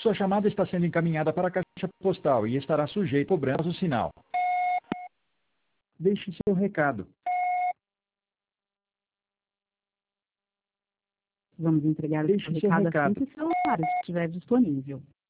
Sua chamada está sendo encaminhada para a caixa postal e estará sujeita a cobrança do sinal. Deixe seu recado. Vamos entregar o seu recado assim que o celular estiver disponível.